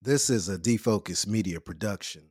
This is a Defocus Media production.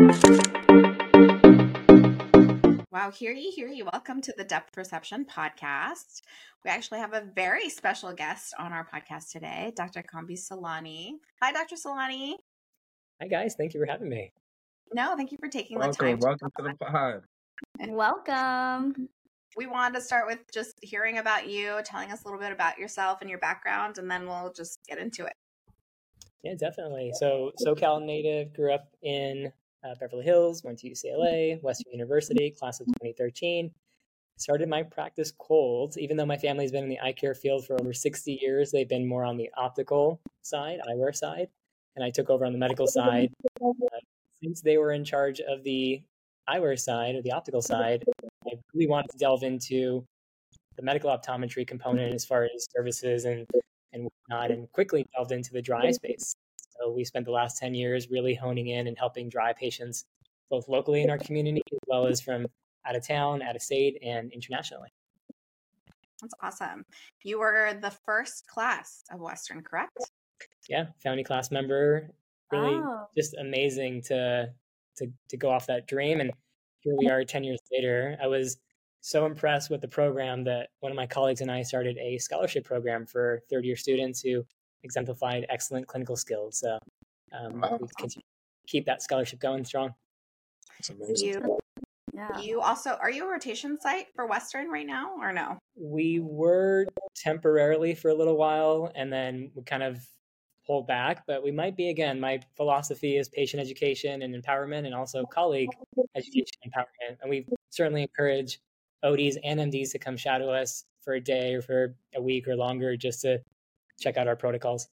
Wow, hear ye. Welcome to the Depth Perception podcast. We actually have a very special guest on our podcast today, Dr. Kambi Solani. Hi, Dr. Solani. Hi, guys. Thank you for having me. No, thank you for taking the time. Welcome to the pod. And welcome. We wanted to start with just hearing about you, telling us a little bit about yourself and your background, and then we'll just get into it. Yeah, definitely. So SoCal native, grew up in Beverly Hills, went to UCLA, Western University, class of 2013. Started my practice cold, even though my family's been in the eye care field for over 60 years. They've been more on the optical side, eyewear side, and I took over on the medical side. Since they were in charge of the eyewear side or the optical side, I really wanted to delve into the medical optometry component as far as services and whatnot, and quickly delved into the dry eye space. So we spent the last 10 years really honing in and helping dry eye patients, both locally in our community, as well as from out of town, out of state, and internationally. That's awesome. You were the first class of Western, correct? Yeah, founding class member. Really just amazing to go off that dream. And here we are 10 years later. I was so impressed with the program that one of my colleagues and I started a scholarship program for third-year students who exemplified excellent clinical skills. So we continue to keep that scholarship going strong. That's amazing. You also, are you a rotation site for Western right now or no? We were temporarily for a little while, and then we kind of pulled back, but we might be again. My philosophy is patient education and empowerment, and also colleague education and empowerment. And we certainly encourage ODs and MDs to come shadow us for a day or for a week or longer just to check out our protocols.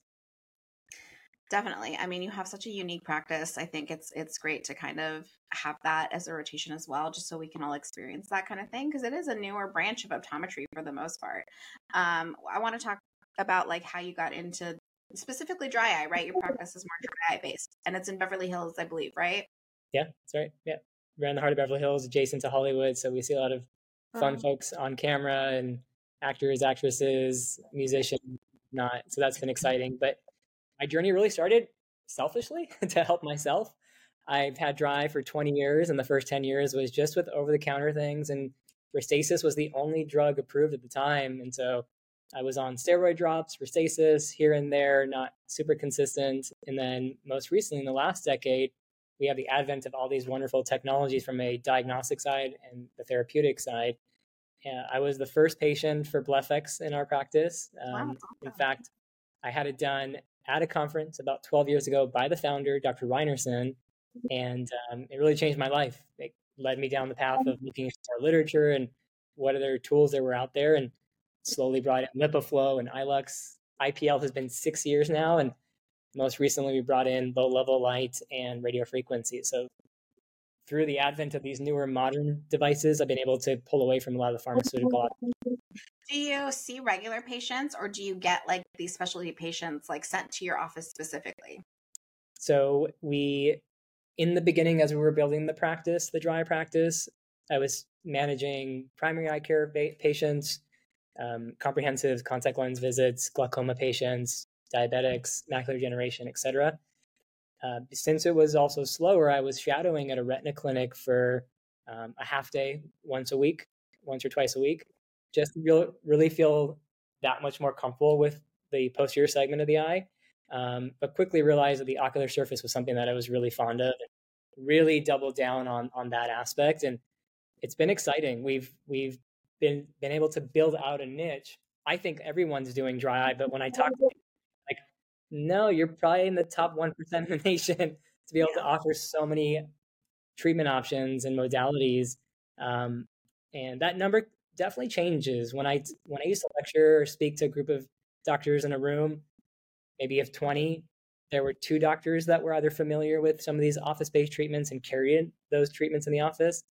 Definitely. I mean, you have such a unique practice. I think it's great to kind of have that as a rotation as well, just so we can all experience that kind of thing, because it is a newer branch of optometry for the most part. I want to talk about like how you got into specifically dry eye, right? Your practice is more dry eye based, and it's in Beverly Hills, I believe, right? Yeah, that's right. Yeah, we're in the heart of Beverly Hills, adjacent to Hollywood, so we see a lot of fun folks on camera and actors, actresses, musicians, not. So that's been exciting. But my journey really started selfishly to help myself. I've had dry eye for 20 years, and the first 10 years was just with over-the-counter things, and Restasis was the only drug approved at the time, and so I was on steroid drops, Restasis, here and there, not super consistent. And then most recently, in the last decade, we have the advent of all these wonderful technologies from a diagnostic side and the therapeutic side. I was the first patient for BlephX in our practice. In fact, I had it done at a conference about 12 years ago by the founder, Dr. Reinerson, and it really changed my life. It led me down the path of looking at our literature and what other tools there were out there, and slowly brought in LipiFlow and iLux. IPL has been 6 years now, and most recently we brought in low-level light and radio frequency. So through the advent of these newer modern devices, I've been able to pull away from a lot of the pharmaceutical. Do you see regular patients, or do you get like these specialty patients like sent to your office specifically? So we, in the beginning, as we were building the practice, the dry eye practice, I was managing primary eye care patients, comprehensive contact lens visits, glaucoma patients, diabetics, macular degeneration, etc. Since it was also slower, I was shadowing at a retina clinic for a half day, once or twice a week, just to really feel that much more comfortable with the posterior segment of the eye. But quickly realized that the ocular surface was something that I was really fond of, and really doubled down on that aspect. And it's been exciting. We've been able to build out a niche. I think everyone's doing dry eye, but when I talk to people, like, no, you're probably in the top 1% of the nation to be able to offer so many treatment options and modalities. And that number definitely changes. When I used to lecture or speak to a group of doctors in a room, maybe of 20, there were 2 doctors that were either familiar with some of these office-based treatments and carried those treatments in the office.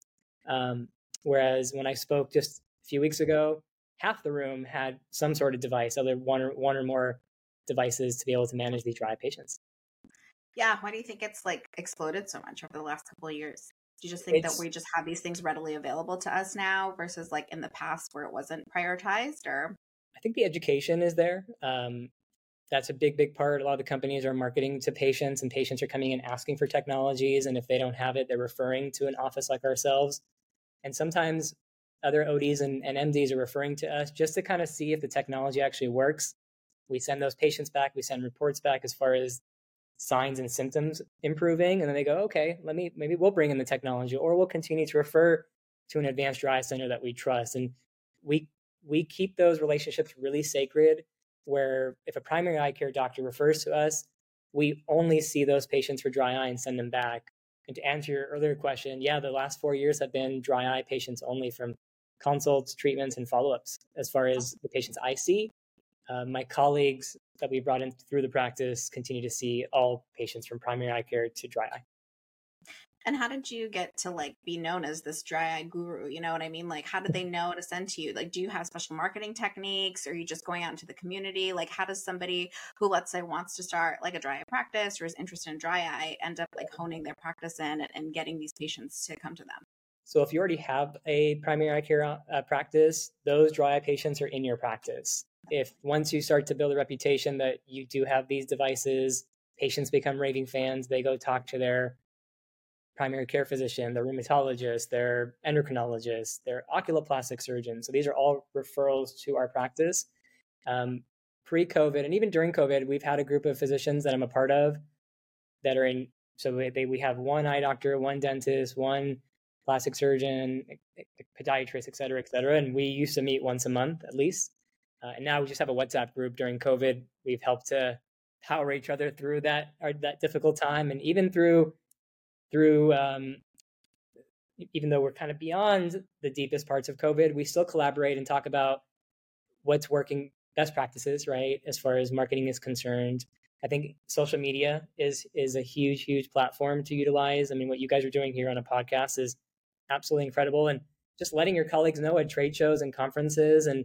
Whereas when I spoke just a few weeks ago, half the room had some sort of device, either one or more devices to be able to manage these dry eye patients. Yeah. Why do you think it's like exploded so much over the last couple of years? Do you just think that we just have these things readily available to us now versus like in the past where it wasn't prioritized? Or I think the education is there. That's a big part. A lot of the companies are marketing to patients, and patients are coming in asking for technologies. And if they don't have it, they're referring to an office like ourselves. And sometimes other ODs and MDs are referring to us just to kind of see if the technology actually works. We send those patients back. We send reports back as far as signs and symptoms improving. And then they go, okay, maybe we'll bring in the technology, or we'll continue to refer to an advanced dry eye center that we trust. And we keep those relationships really sacred, where if a primary eye care doctor refers to us, we only see those patients for dry eye and send them back. And to answer your earlier question, yeah, the last 4 years have been dry eye patients only, from consults, treatments, and follow-ups. As far as the patients I see, my colleagues that we brought in through the practice continue to see all patients from primary eye care to dry eye. And how did you get to like be known as this dry eye guru? You know what I mean? Like, how did they know to send to you? Like, do you have special marketing techniques? Or are you just going out into the community? Like, how does somebody who, let's say, wants to start like a dry eye practice or is interested in dry eye end up like honing their practice in and getting these patients to come to them? So if you already have a primary eye care practice, those dry eye patients are in your practice. If once you start to build a reputation that you do have these devices, patients become raving fans. They go talk to their primary care physician, their rheumatologist, their endocrinologist, their oculoplastic surgeon. So these are all referrals to our practice. Pre-COVID and even during COVID, we've had a group of physicians that I'm a part of that are in. So we have one eye doctor, one dentist, one plastic surgeon, podiatrist, et cetera, and we used to meet once a month at least. And now we just have a WhatsApp group. During COVID, we've helped to power each other through that difficult time, and even through even though we're kind of beyond the deepest parts of COVID, we still collaborate and talk about what's working, best practices, right? As far as marketing is concerned. I think social media is a huge platform to utilize. I mean, what you guys are doing here on a podcast is absolutely incredible. And just letting your colleagues know at trade shows and conferences, and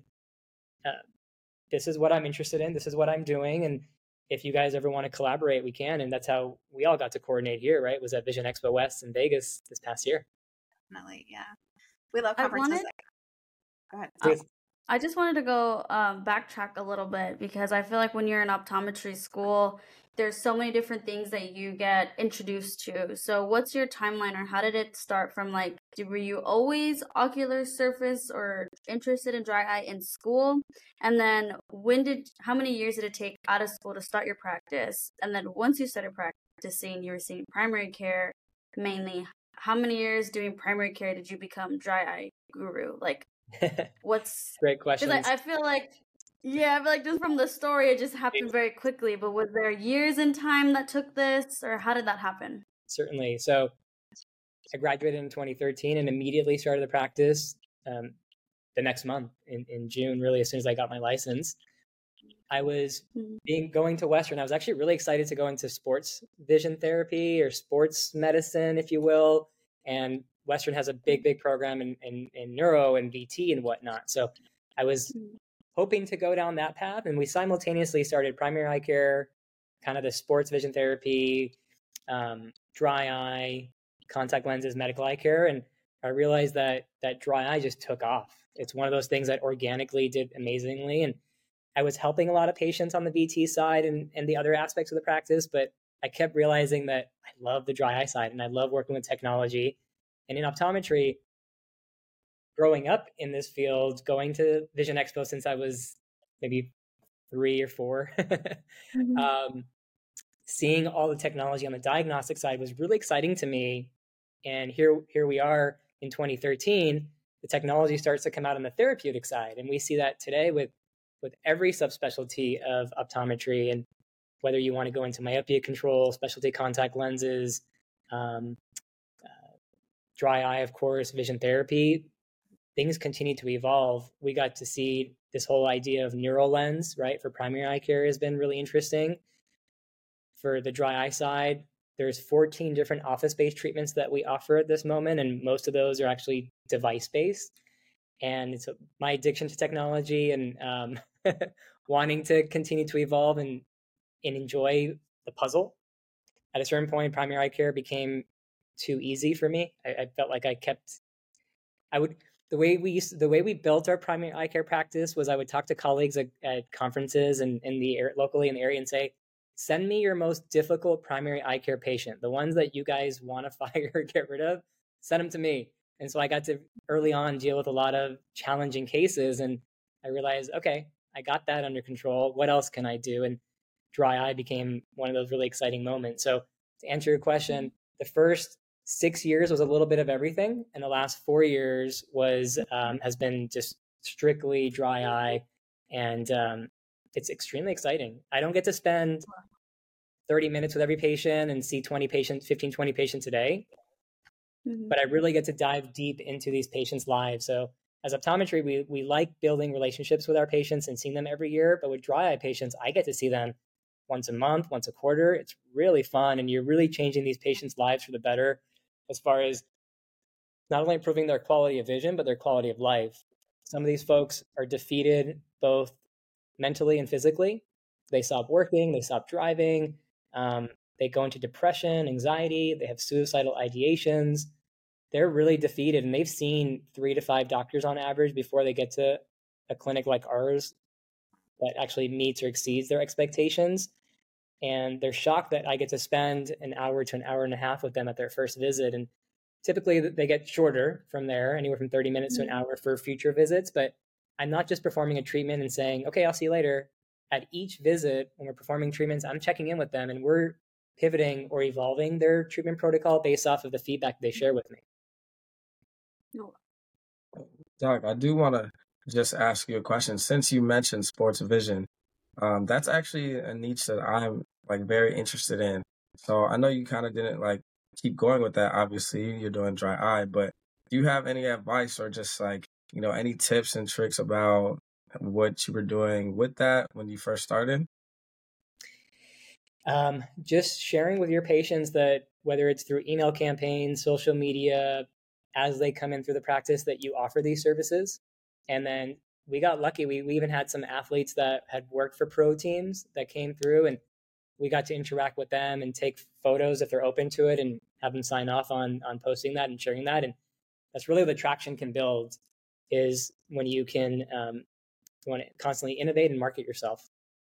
this is what I'm interested in, this is what I'm doing. And if you guys ever want to collaborate, we can. And that's how we all got to coordinate here, right? Was at Vision Expo West in Vegas this past year. Definitely, yeah. We love conferences. Go ahead. I just wanted to go backtrack a little bit, because I feel like when you're in optometry school, there's so many different things that you get introduced to. So what's your timeline, or how did it start from, like, were you always ocular surface or interested in dry eye in school? And then how many years did it take out of school to start your practice? And then once you started practicing, you were seeing primary care mainly. How many years doing primary care did you become dry eye guru? Like, what's great question? I feel like just from the story, it just happened very quickly. But was there years in time that took this, or how did that happen? Certainly. So I graduated in 2013 and immediately started the practice the next month in June, really, as soon as I got my license. I was going to Western. I was actually really excited to go into sports vision therapy, or sports medicine, if you will. And Western has a big program in neuro and VT and whatnot. So I was hoping to go down that path. And we simultaneously started primary eye care, kind of the sports vision therapy, dry eye, contact lenses, medical eye care. And I realized that dry eye just took off. It's one of those things that organically did amazingly. And I was helping a lot of patients on the VT side and the other aspects of the practice, but I kept realizing that I love the dry eye side and I love working with technology. And in optometry, growing up in this field, going to Vision Expo since I was maybe 3 or 4, seeing all the technology on the diagnostic side was really exciting to me. And here we are in 2013, the technology starts to come out on the therapeutic side. And we see that today with every subspecialty of optometry, and whether you want to go into myopia control, specialty contact lenses, dry eye, of course, vision therapy, things continue to evolve. We got to see this whole idea of NeuroLens, right? For primary eye care has been really interesting. For the dry eye side, there's 14 different office-based treatments that we offer at this moment, and most of those are actually device-based. And it's my addiction to technology and wanting to continue to evolve and enjoy the puzzle. At a certain point, primary eye care became too easy for me. I felt like the the way we built our primary eye care practice was I would talk to colleagues at conferences and locally in the area and say, send me your most difficult primary eye care patient, the ones that you guys want to fire or get rid of, send them to me. And so I got to early on deal with a lot of challenging cases, and I realized, okay, I got that under control. What else can I do? And dry eye became one of those really exciting moments. So to answer your question, the first 6 years was a little bit of everything, and the last 4 years was has been just strictly dry eye, and it's extremely exciting. I don't get to spend 30 minutes with every patient and see 20 patients, 15, 20 patients a day, but I really get to dive deep into these patients' lives. So as optometry, we like building relationships with our patients and seeing them every year, but with dry eye patients, I get to see them once a month, once a quarter. It's really fun, and you're really changing these patients' lives for the better as far as not only improving their quality of vision, but their quality of life. Some of these folks are defeated both mentally and physically. They stop working, they stop driving, they go into depression, anxiety, they have suicidal ideations. They're really defeated, and they've seen 3 to 5 doctors on average before they get to a clinic like ours that actually meets or exceeds their expectations. And they're shocked that I get to spend an hour to an hour and a half with them at their first visit. And typically they get shorter from there, anywhere from 30 minutes to an hour for future visits. But I'm not just performing a treatment and saying, okay, I'll see you later. At each visit, when we're performing treatments, I'm checking in with them, and we're pivoting or evolving their treatment protocol based off of the feedback they share with me. Doc, I do want to just ask you a question. Since you mentioned sports vision, that's actually a niche that I'm very interested in. So I know you kind of didn't keep going with that. Obviously, you're doing dry eye, but do you have any advice or just any tips and tricks about what you were doing with that when you first started? Just sharing with your patients that whether it's through email campaigns, social media, as they come in through the practice, that you offer these services. And then we got lucky. We even had some athletes that had worked for pro teams that came through, and we got to interact with them and take photos if they're open to it and have them sign off on posting that and sharing that. And that's really the traction can build, is when you can you want to constantly innovate and market yourself.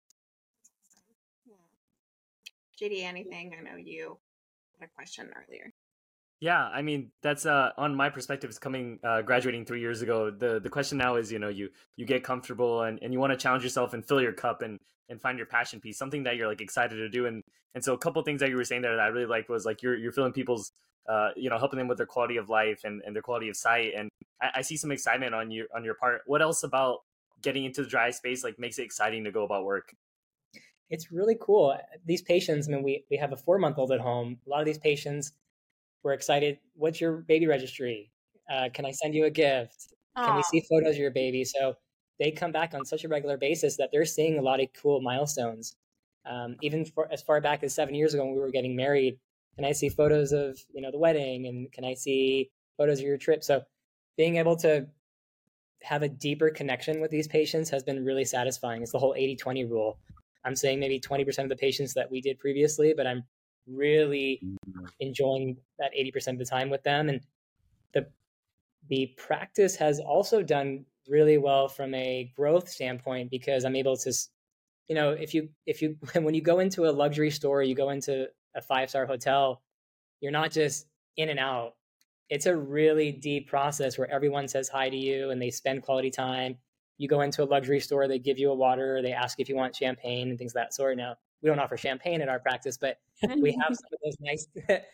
JD, anything? I know you had a question earlier. Yeah, I mean, that's on my perspective, it's graduating 3 years ago. The question now is, you get comfortable and you want to challenge yourself and fill your cup and find your passion piece, something that you're excited to do. And so a couple of things that you were saying there that I really liked was you're filling people's, helping them with their quality of life and their quality of sight. And I see some excitement on your part. What else about getting into the dry space makes it exciting to go about work? It's really cool. These patients, I mean, we have a 4-month-old at home. A lot of these patients, we're excited. What's your baby registry? Can I send you a gift? Can we see photos of your baby? So they come back on such a regular basis that they're seeing a lot of cool milestones. Even as far back as 7 years ago when we were getting married, can I see photos of the wedding, and can I see photos of your trip? So being able to have a deeper connection with these patients has been really satisfying. It's the whole 80-20 rule. I'm saying maybe 20% of the patients that we did previously, but I'm really enjoying that 80% of the time with them. And the practice has also done really well from a growth standpoint, because I'm able to, if you when you go into a luxury store, you go into a 5-star hotel, you're not just in and out. It's a really deep process where everyone says hi to you and they spend quality time. You go into a luxury store, they give you a water, they ask if you want champagne and things of that sort. Now, we don't offer champagne at our practice, but we have some of those nice,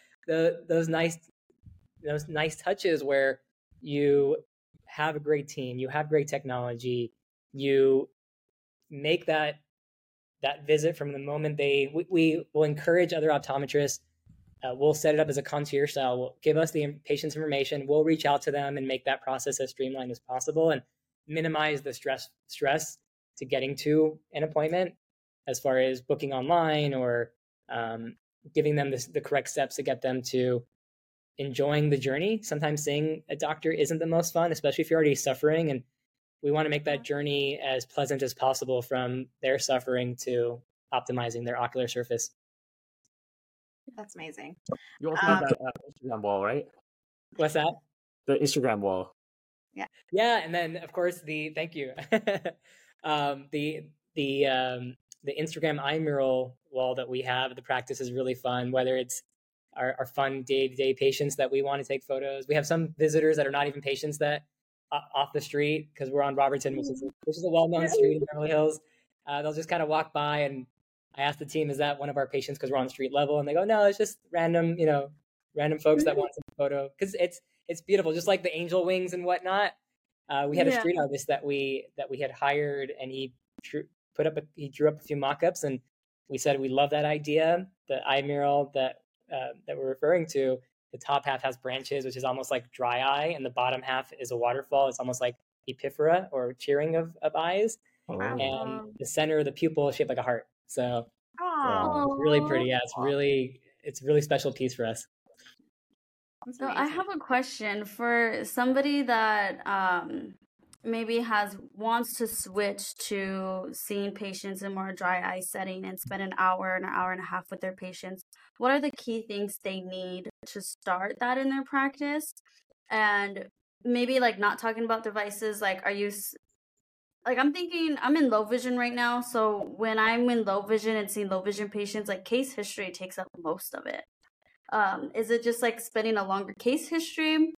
those nice touches where you have a great team, you have great technology, you make that visit from the moment we will encourage other optometrists. We'll set it up as a concierge style. We'll give us the patient's information. We'll reach out to them and make that process as streamlined as possible and minimize the stress to getting to an appointment, as far as booking online or giving them the correct steps to get them to enjoying the journey. Sometimes seeing a doctor isn't the most fun, especially if you're already suffering. And we want to make that journey as pleasant as possible, from their suffering to optimizing their ocular surface. That's amazing. You also have that Instagram wall, right? What's that? The Instagram wall. Yeah, and then of course thank you. um, the the um, the Instagram iMural wall that we have at the practice is really fun. Whether it's our fun day-to-day patients that we want to take photos. We have some visitors that are not even patients that off the street because we're on Robertson, which is a well-known street in Beverly Hills. They'll just kind of walk by, and I ask the team, "Is that one of our patients?" Because we're on street level, and they go, "No, it's just random, random folks that want to take a photo." Because it's beautiful, just like the angel wings and whatnot. We had a street artist that we had hired, and he drew up a few mock-ups, and we said we love that idea. The iMural that we're referring to, the top half has branches, which is almost like dry eye, and the bottom half is a waterfall. It's almost like epiphora or cheering of eyes, and the center of the pupil is shaped like a heart. So it's really pretty. Yeah, it's a really special piece for us. So I have a question for somebody that maybe wants to switch to seeing patients in more dry eye setting and spend an hour and a half with their patients. What are the key things they need to start that in their practice? And maybe like not talking about devices, like I'm thinking I'm in low vision right now. So when I'm in low vision and seeing low vision patients, like case history takes up most of it. Is it just like spending a longer case history?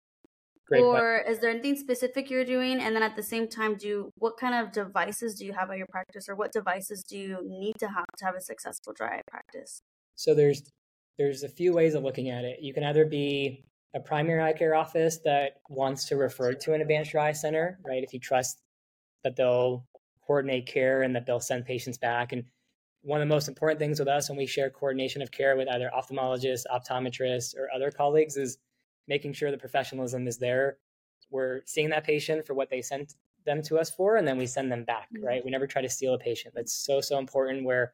Or is there anything specific you're doing? And then at the same time, what kind of devices do you have at your practice, or what devices do you need to have a successful dry eye practice? So there's a few ways of looking at it. You can either be a primary eye care office that wants to refer to an advanced dry eye center, right? If you trust that they'll coordinate care and that they'll send patients back. And one of the most important things with us when we share coordination of care with either ophthalmologists, optometrists, or other colleagues is making sure the professionalism is there. We're seeing that patient for what they sent them to us for, and then we send them back, right? We never try to steal a patient. That's so important where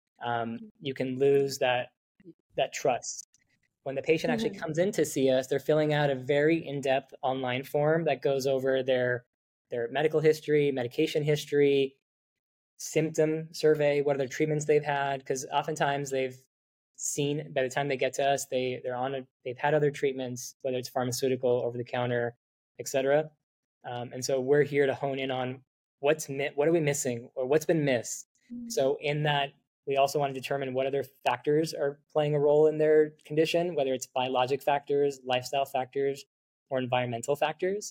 you can lose that trust. When the patient actually comes in to see us, they're filling out a very in-depth online form that goes over their medical history, medication history, symptom survey, what other treatments they've had, because oftentimes they've seen, by the time they get to us, they've had other treatments, whether it's pharmaceutical, over the counter, etc. And so we're here to hone in on what are we missing, or what's been missed. So in that, we also want to determine what other factors are playing a role in their condition, whether it's biologic factors, lifestyle factors, or environmental factors.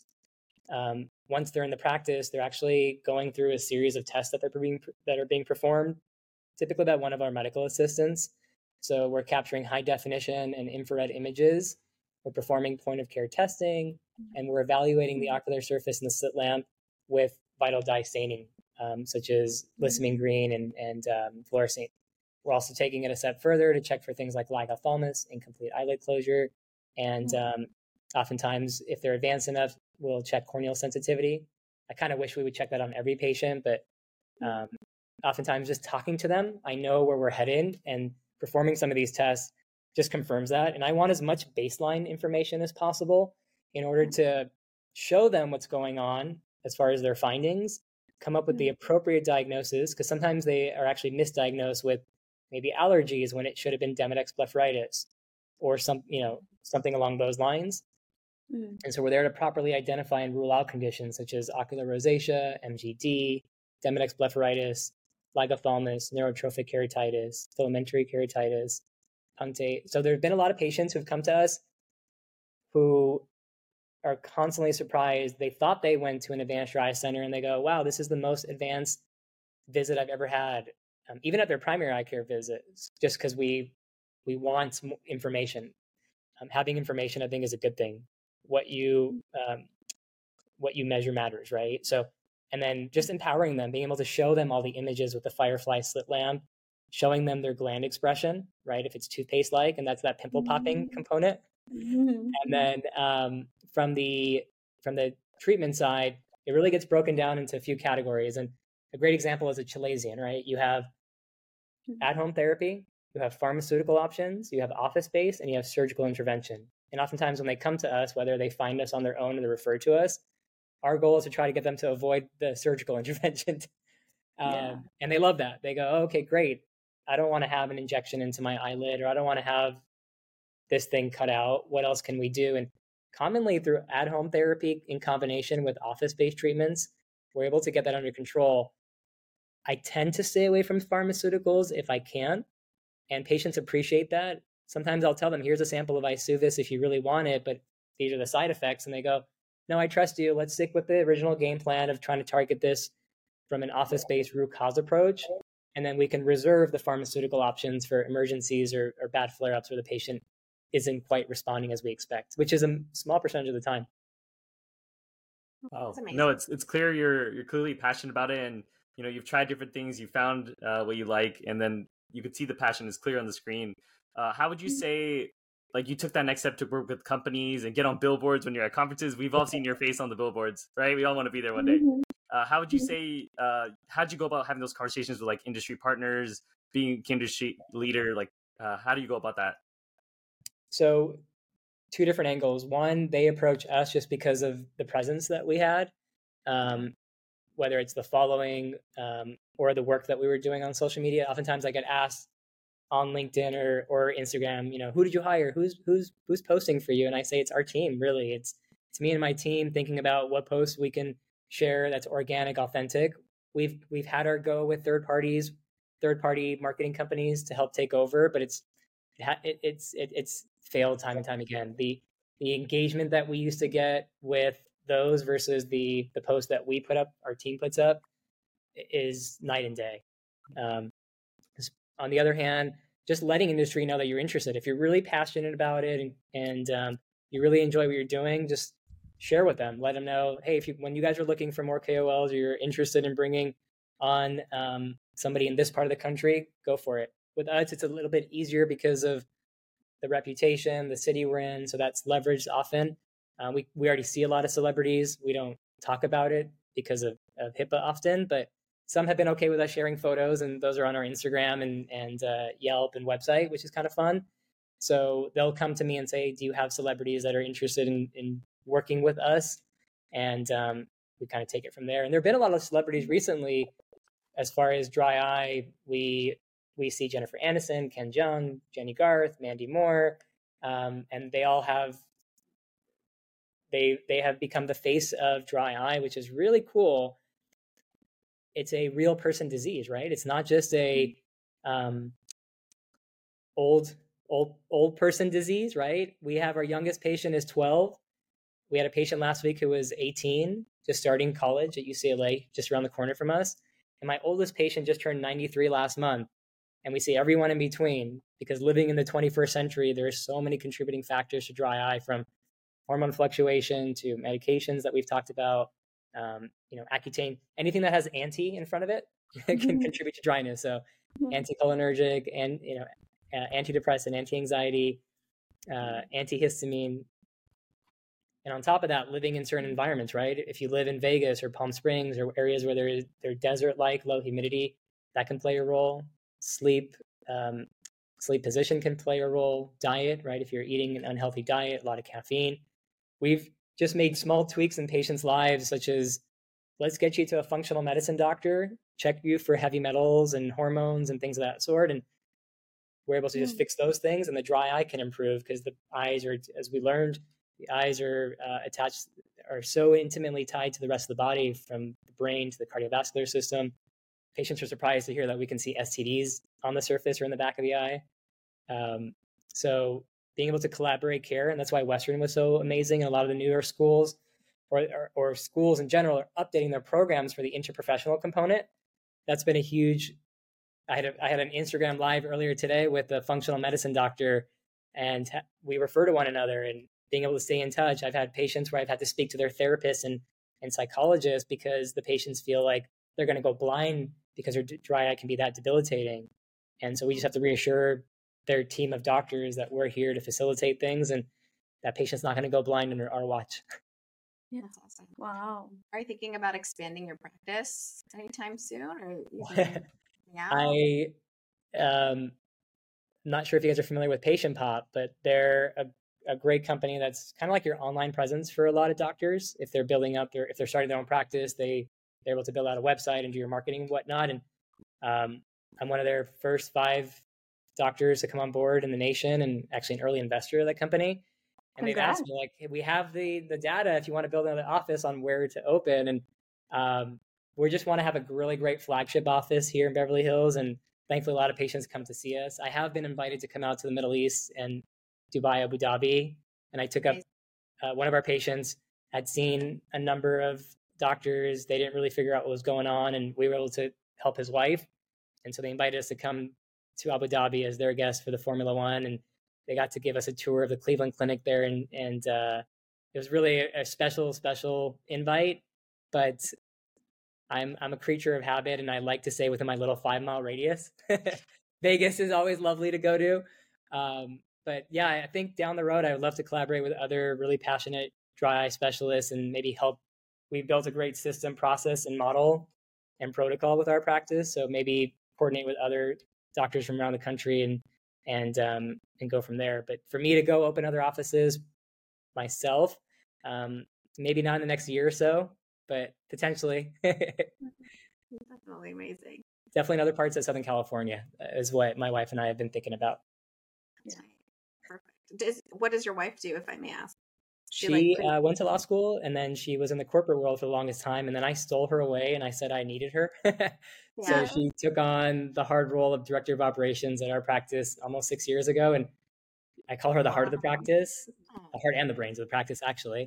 Once they're in the practice, they're actually going through a series of tests that are being performed, typically by one of our medical assistants. So we're capturing high definition and infrared images. We're performing point of care testing, and we're evaluating the ocular surface in the slit lamp with vital dye staining, such as lissamine green and fluorescein. We're also taking it a step further to check for things like lag ophthalmos, incomplete eyelid closure, and oftentimes, if they're advanced enough, we'll check corneal sensitivity. I kind of wish we would check that on every patient, but oftentimes just talking to them, I know where we're headed, and performing some of these tests just confirms that. And I want as much baseline information as possible in order to show them what's going on as far as their findings, come up with the appropriate diagnosis, because sometimes they are actually misdiagnosed with maybe allergies when it should have been Demodex blepharitis or something along those lines. And so we're there to properly identify and rule out conditions such as ocular rosacea, MGD, Demodex blepharitis, lag ophthalmos, neurotrophic keratitis, filamentary keratitis, punctate. So there have been a lot of patients who've come to us who are constantly surprised. They thought they went to an advanced dry eye center, and they go, wow, this is the most advanced visit I've ever had, even at their primary eye care visits, just because we want information. Having information, I think, is a good thing. What you measure matters, right? So, and then just empowering them, being able to show them all the images with the Firefly slit lamp, showing them their gland expression, right? If it's toothpaste-like, and that's that pimple popping component. And then from the treatment side, it really gets broken down into a few categories. And a great example is a chalazion, right? You have at-home therapy, you have pharmaceutical options, you have office-based, and you have surgical intervention. And oftentimes when they come to us, whether they find us on their own or they refer to us, our goal is to try to get them to avoid the surgical intervention. And they love that. They go, oh, okay, great. I don't want to have an injection into my eyelid, or I don't want to have this thing cut out. What else can we do? And commonly through at-home therapy in combination with office-based treatments, we're able to get that under control. I tend to stay away from pharmaceuticals if I can, and patients appreciate that. Sometimes I'll tell them, here's a sample of Isuvis if you really want it, but these are the side effects. And they go, no, I trust you. Let's stick with the original game plan of trying to target this from an office-based root cause approach. And then we can reserve the pharmaceutical options for emergencies or bad flare-ups where the patient isn't quite responding as we expect, which is a small percentage of the time. Oh, no, it's clear you're clearly passionate about it, and you've tried different things, you found what you like, and then you could see the passion is clear on the screen. How would you say, like, you took that next step to work with companies and get on billboards when you're at conferences? We've all seen your face on the billboards, right? We all want to be there one day. How would you say, how'd you go about having those conversations with like industry partners, being industry leader? Like, how do you go about that? So 2 different angles. One, they approach us just because of the presence that we had, whether it's the following or the work that we were doing on social media. Oftentimes I get asked on LinkedIn or Instagram, who did you hire? Who's posting for you? And I say, it's our team, really. It's me and my team thinking about what posts we can share that's organic, authentic. We've had our go with third party marketing companies to help take over, but it's failed time and time again. The engagement that we used to get with those versus the post that we put up, our team puts up, is night and day. On the other hand, just letting industry know that you're interested. If you're really passionate about it and you really enjoy what you're doing, just share with them. Let them know, hey, when you guys are looking for more KOLs or you're interested in bringing on somebody in this part of the country, go for it. With us, it's a little bit easier because of the reputation, the city we're in, so that's leveraged often. We already see a lot of celebrities. We don't talk about it because of HIPAA often, but some have been okay with us sharing photos, and those are on our Instagram and Yelp and website, which is kind of fun. So they'll come to me and say, do you have celebrities that are interested in working with us? And we kind of take it from there. And there have been a lot of celebrities recently. As far as dry eye, we see Jennifer Aniston, Ken Jeong, Jenny Garth, Mandy Moore, and they all have they have become the face of dry eye, which is really cool. It's a real person disease, right? It's not just a old person disease, right? We have our youngest patient is 12. We had a patient last week who was 18, just starting college at UCLA, just around the corner from us. And my oldest patient just turned 93 last month. And we see everyone in between, because living in the 21st century, there are so many contributing factors to dry eye, from hormone fluctuation to medications that we've talked about. Accutane, anything that has anti in front of it can contribute to dryness. So anticholinergic and antidepressant, anti-anxiety, antihistamine. And on top of that, living in certain environments, right? If you live in Vegas or Palm Springs or areas where they're desert-like, low humidity, that can play a role. Sleep position can play a role. Diet, right? If you're eating an unhealthy diet, a lot of caffeine. We've just made small tweaks in patients' lives, such as, let's get you to a functional medicine doctor, check you for heavy metals and hormones and things of that sort. And we're able to just fix those things, and the dry eye can improve, because the eyes are, as we learned, the eyes are are so intimately tied to the rest of the body, from the brain to the cardiovascular system. Patients are surprised to hear that we can see STDs on the surface or in the back of the eye. So being able to collaborate care, and that's why Western was so amazing. And a lot of the newer schools or schools in general are updating their programs for the interprofessional component. That's been a huge. I had an Instagram live earlier today with a functional medicine doctor, and we refer to one another and being able to stay in touch. I've had patients where I've had to speak to their therapists and psychologists, because the patients feel like they're going to go blind because their dry eye can be that debilitating. And so we just have to reassure their team of doctors that we're here to facilitate things, and that patient's not going to go blind under our watch. Yeah. That's awesome. Wow. Are you thinking about expanding your practice anytime soon? Or I'm not sure if you guys are familiar with Patient Pop, but they're a great company that's kind of like your online presence for a lot of doctors. If they're building up if they're starting their own practice, they're able to build out a website and do your marketing and whatnot. And I'm one of their first 5 doctors to come on board in the nation, and actually an early investor of that company. And they've Congrats. asked me like, hey, we have the data if you want to build another office on where to open. And we just want to have a really great flagship office here in Beverly Hills. And thankfully, a lot of patients come to see us. I have been invited to come out to the Middle East and Dubai, Abu Dhabi. And I took up one of our patients had seen a number of doctors. They didn't really figure out what was going on. And we were able to help his wife. And so they invited us to come to Abu Dhabi as their guest for the Formula One. And they got to give us a tour of the Cleveland Clinic there. And it was really a special invite. But I'm a creature of habit, and I like to stay within my little 5-mile radius. Vegas is always lovely to go to. But yeah, I think down the road, I would love to collaborate with other really passionate dry eye specialists and maybe help. We built a great system, process, and model and protocol with our practice. So maybe coordinate with other doctors from around the country and go from there. But for me to go open other offices myself, maybe not in the next year or so, but potentially. Definitely amazing. Definitely in other parts of Southern California is what my wife and I have been thinking about. Yeah. Perfect. What does your wife do, if I may ask? She went to law school, and then she was in the corporate world for the longest time. And then I stole her away, and I said I needed her. So she took on the hard role of director of operations at our practice almost 6 years ago. And I call her the heart of the practice, the heart and the brains of the practice, actually.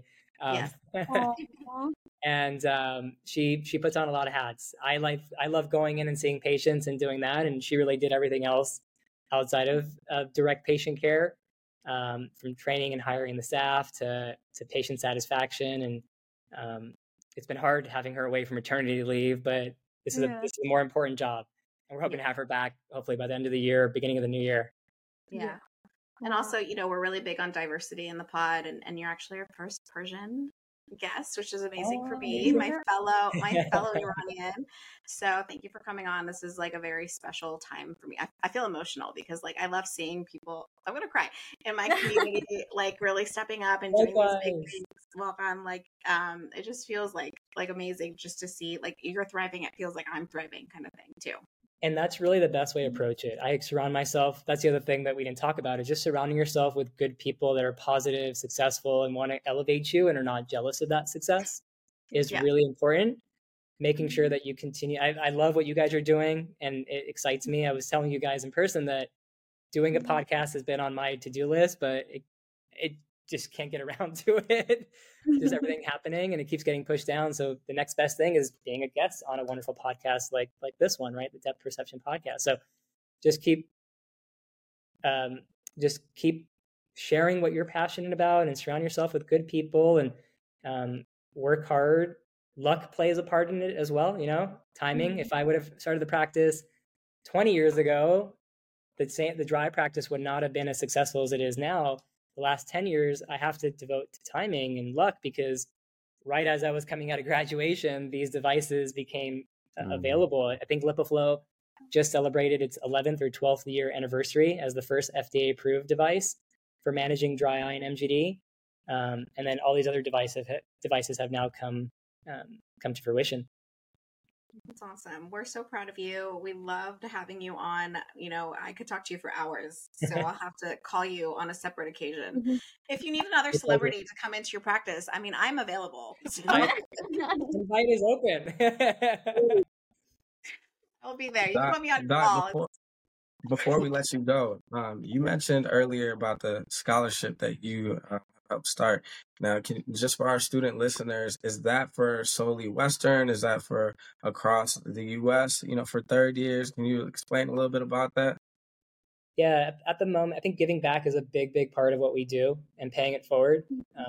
And she puts on a lot of hats. I love going in and seeing patients and doing that. And she really did everything else outside of direct patient care. From training and hiring the staff to patient satisfaction. And it's been hard having her away from maternity leave, but this is a more important job. And we're hoping to have her back hopefully by the end of the year, beginning of the new year. Yeah. And also, we're really big on diversity in the pod, and you're actually our first Persian guest, which is amazing for me, my fellow Iranian. So thank you for coming on. This is like a very special time for me. I feel emotional because like I love seeing people, I'm gonna cry, in my community like really stepping up and doing these big things. Welcome. Like it just feels like amazing just to see like you're thriving. It feels like I'm thriving kind of thing too. And that's really the best way to approach it. I surround myself. That's the other thing that we didn't talk about is just surrounding yourself with good people that are positive, successful, and want to elevate you and are not jealous of that success is really important. Making sure that you continue. I love what you guys are doing, and it excites me. I was telling you guys in person that doing a podcast has been on my to-do list, but it just can't get around to it. There's everything happening and it keeps getting pushed down. So the next best thing is being a guest on a wonderful podcast like this one, right? The Depth Perception Podcast. So just keep sharing what you're passionate about and surround yourself with good people and work hard. Luck plays a part in it as well, timing. If I would have started the practice 20 years ago, the dry practice would not have been as successful as it is now. The last 10 years, I have to devote to timing and luck because right as I was coming out of graduation, these devices became available. I think LipiFlow just celebrated its 11th or 12th year anniversary as the first FDA approved device for managing dry eye and MGD. And then all these other devices have now come to fruition. That's awesome. We're so proud of you. We loved having you on. I could talk to you for hours, so I'll have to call you on a separate occasion. If you need another celebrity to come into your practice, I mean, I'm available. So. Invite is open. I'll be there. You can put me on your wall. Before we let you go, you mentioned earlier about the scholarship that you helped start. Now, just for our student listeners, is that for solely Western? Is that for across the U.S., for third years? Can you explain a little bit about that? Yeah, at the moment, I think giving back is a big, big part of what we do and paying it forward.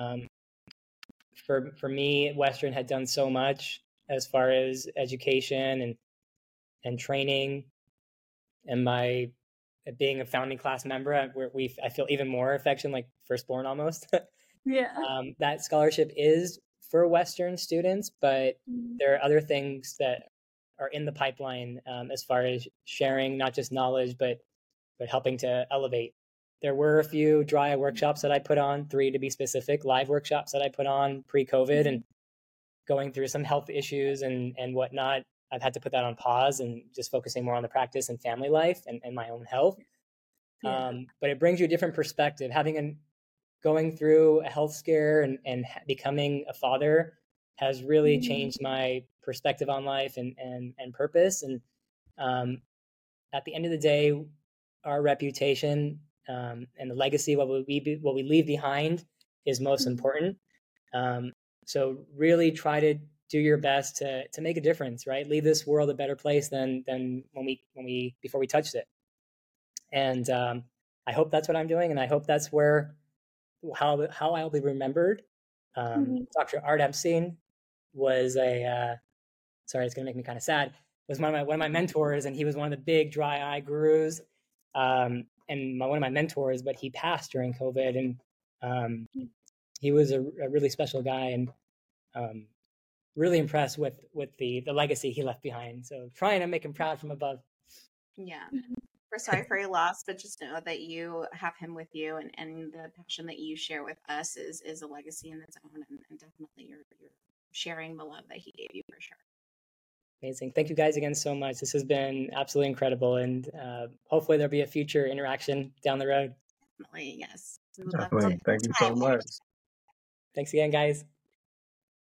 For me, Western had done so much as far as education and training. And my being a founding class member, I feel even more affection, like firstborn almost. Yeah. That scholarship is for Western students, but there are other things that are in the pipeline as far as sharing not just knowledge, but helping to elevate. There were a few dry eye workshops that I put on, 3 to be specific, live workshops that I put on pre-COVID and going through some health issues and whatnot. I've had to put that on pause and just focusing more on the practice and family life and my own health. But it brings you a different perspective. Having going through a health scare and becoming a father has really changed my perspective on life and purpose. And at the end of the day, our reputation and the legacy, what we leave behind, is most important. So really try to do your best to make a difference, right? Leave this world a better place than before we touched it. And I hope that's what I'm doing, and I hope that's how I'll be remembered. Dr. Art Epstein was sorry, it's gonna make me kind of sad. Was one of my mentors, and he was one of the big dry eye gurus, and one of my mentors. But he passed during COVID, and he was a really special guy, and really impressed with the legacy he left behind. So trying to make him proud from above. Yeah. We're sorry for your loss, but just know that you have him with you, and the passion that you share with us is a legacy in its own, and definitely you're sharing the love that he gave you, for sure. Amazing. Thank you guys again so much. This has been absolutely incredible, and hopefully there'll be a future interaction down the road. Definitely, yes. Definitely. Thank you so much. Thanks again, guys.